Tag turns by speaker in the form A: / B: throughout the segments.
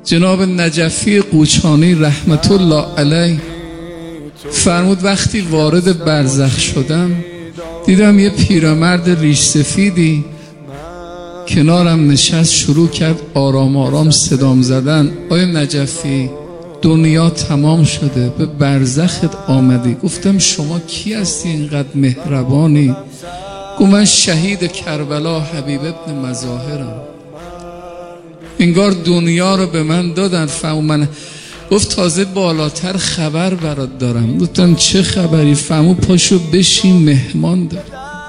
A: جناب نجفی قوچانی رحمت الله علیه فرمود وقتی وارد برزخ شدم دیدم یه پیرمرد ریش سفیدی کنارم نشست، شروع کرد آرام آرام صدام زدن: آقای نجفی دنیا تمام شده، به برزخت آمدی. گفتم شما کی هستی اینقدر مهربانی؟ گفت من شهید کربلا حبیب ابن مظاهرم. انگار دنیا رو به من دادن. من گفت تازه بالاتر خبر برات دارم. گفتم چه خبری؟ فهمو پاشو بشین مهمان دارم.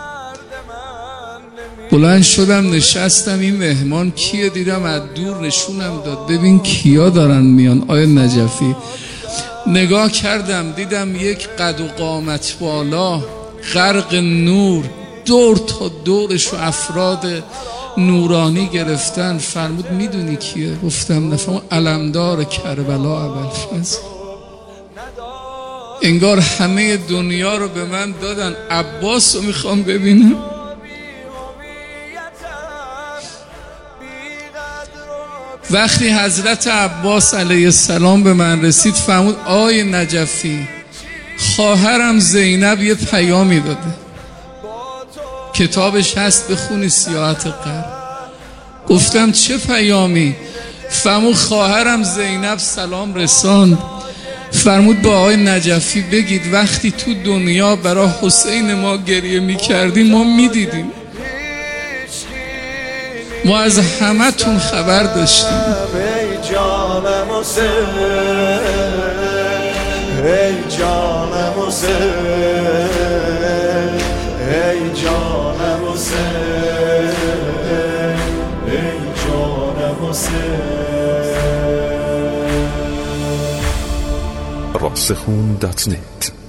A: بلند شدم نشستم. این مهمان کیه؟ دیدم از دور نشونم داد ببین کیا دارن میان. آیا نجفی نگاه کردم دیدم یک قد و قامت بالا غرق نور، دور تا دورش و افراد نورانی گرفتن. فرمود میدونی کیه؟ گفتم نفهم. علمدار کربلا ابوالفضل. انگار همه دنیا رو به من دادن. عباس رو میخوام ببینم. وقتی حضرت عباس علیه السلام به من رسید فرمود آی نجفی خواهرم زینب یه پیامی داده، کتابش هست بخونی، سیاحت قلب. گفتم چه پیامی؟ فرمود خواهرم زینب سلام رساند. فرمود با آقای نجفی بگید وقتی تو دنیا برای حسین ما گریه میکردیم ما میدیدیم، ما از همه تون خبر داشتیم.
B: ای جانم حسین، ای جانم حسین، ای جانم حسین، ای جانم حسین.
C: راسخون.net